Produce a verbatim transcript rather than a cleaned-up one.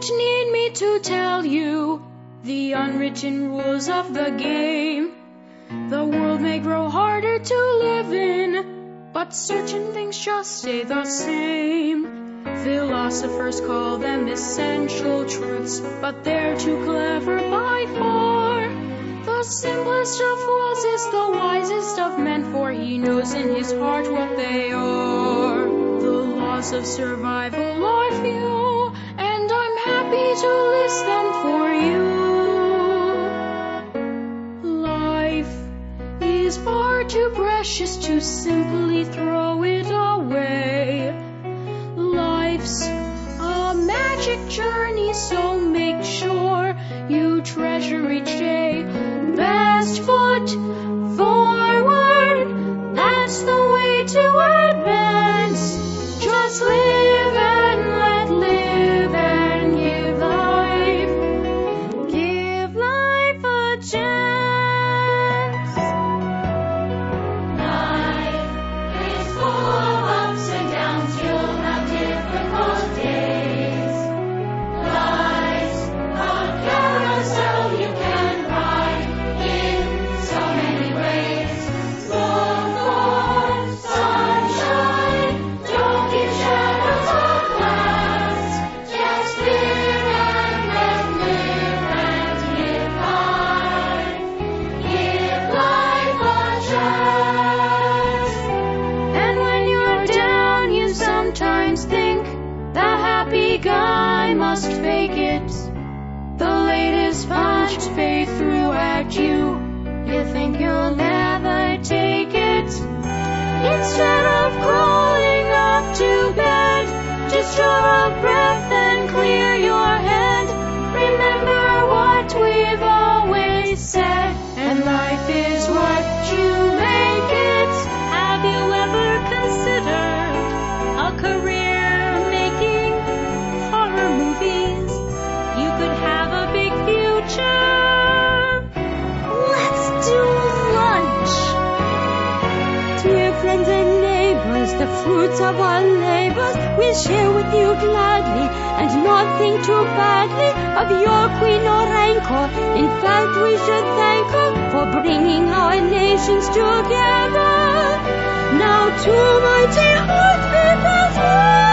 don't need me to tell you the unwritten rules of the game. The world may grow harder to live in, but certain things just stay the same. Philosophers call them essential truths, but they're too clever by far. The simplest of fools is the wisest of men, for he knows in his heart what they are. The laws of survival are few, and I'm happy to list them for you. Life is far too precious to simply throw it away. Life's a magic journey, so make sure you treasure each day. Best foot forward, that's the way to advance. Just live and let live and give life, give life a chance. Life is full of ups and downs, you'll have difficult days. Life's a carousel you can ride in so many ways. Look for sunshine, don't give shadows a glance. Just live and let live and give life, give life a chance. And when you're down, you sometimes think the happy guy must fake it. The latest punch fade through at you. You think you'll never take it. Instead of crawling up to bed, just draw a breath and clear your head. Remember what we've always said, and life is what you make it. Have you ever considered a career making horror movies? You could have a big future. Let's do lunch. Dear friends and neighbors, the fruits of our labors we'll share with you gladly, and not think too badly of your queen or rancor. In fact, we should thank her for bringing our nations together. Now to mighty heart be